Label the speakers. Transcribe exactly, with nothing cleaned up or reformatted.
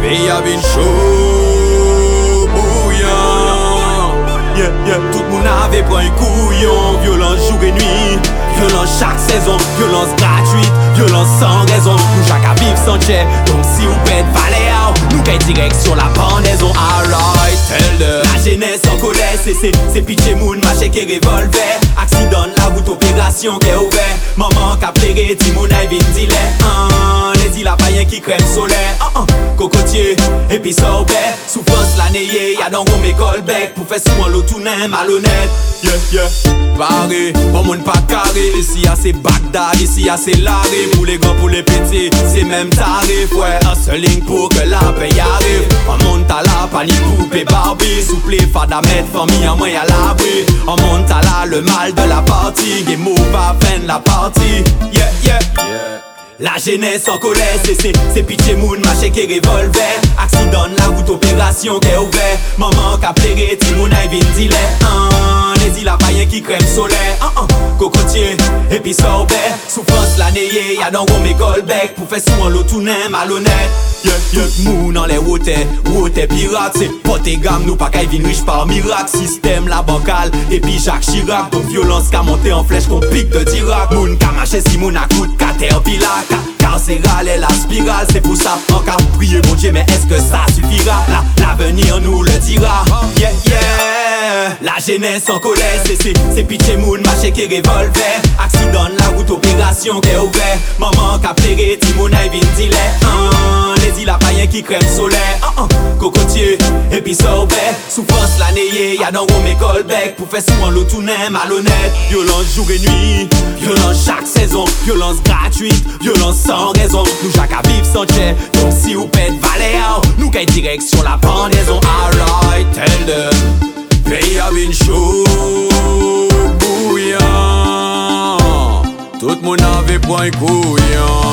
Speaker 1: Pays a vin chaud, bouillant. Yeah, yeah, tout le monde avait pris un couillon. Violence jour et nuit, violence chaque saison. Violence gratuite, violence sans raison. Nous chaque à vivre sans chè. Donc si vous pète valéa, nous qu'est direct sur la pendaison. Alright, tell the la jeunesse en colère. C'est pitché moun, maché qui revolver. Accident, la route, opération qui est ouvert. Maman qui a plairé, Timoun a vin dilé. Les îles à païen qui crème solaire. uh -uh. Cocotier, et puis sorbet. Souffrance la neye, y'a dans mes colbec. Pour faire souvent l'eau tout n'est malhonnête. Yeah, yeah. Barré, bon monde pas carré. Ici y'a c'est Bagdad, ici y'a c'est l'arrêt. Pour les grands, pour les petits, c'est même tarif. Ouais, un seul ligne pour que la paix arrive. On monte à la panique, coupé Barbie. Souple, fada mettre famille en moyen à l'abri. On monte à la, le mal de la partie. Game move à fin de la partie. Yeah, yeah, yeah. La jeunesse en colère, c'est pitché moun, maché qui revolver. Accident, la route, opération qui est ouvert. Maman qui a plairé, Timoun a vin dilé. Les îles à païen qui crème solaire. uh -uh. Cocotier, et puis sorbet. Souffrance la neye, y'a dans mes colbec. Pour faire souvent l'eau tout n'est malhonnête. Yeah, yeah. Tout moun dans les routes, routes pirate. C'est pote et gamme, nous pas qu'à vin riche par miracle. Système la bancale, et puis Jacques Chirac. Donc violence qu'a monté en flèche qu'on pique de d'Irak. Moun qu'a marché si moun a coup de caterpillar. Carcéral et la spirale, c'est pour ça encore prier mon Dieu, mais est-ce que ça suffira? L'avenir nous le dira. Yeah, yeah. La jeunesse en colère, c'est pitché moun, maché qui revolver. Accident, la route, opération qui est ouvert. Maman qui a plairé, Timoun a vin dilé. Les îles à païen qui crème solaire. uh -uh. Cocotier, et puis sorbet. Souffrance la neye, y'a dans mes colbec. Pour faire souvent l'eau tout n'est malhonnête. Violence jour et nuit, violence chaque saison. Violence gratuite, violence sans raison. Nous chaque à vivre sans chè. Donc si vous pète valéa, nous qu'est direct sur la pendaison. Alright, tell the pays a vin chaud, bouillant. Tout le monde avait point couillant.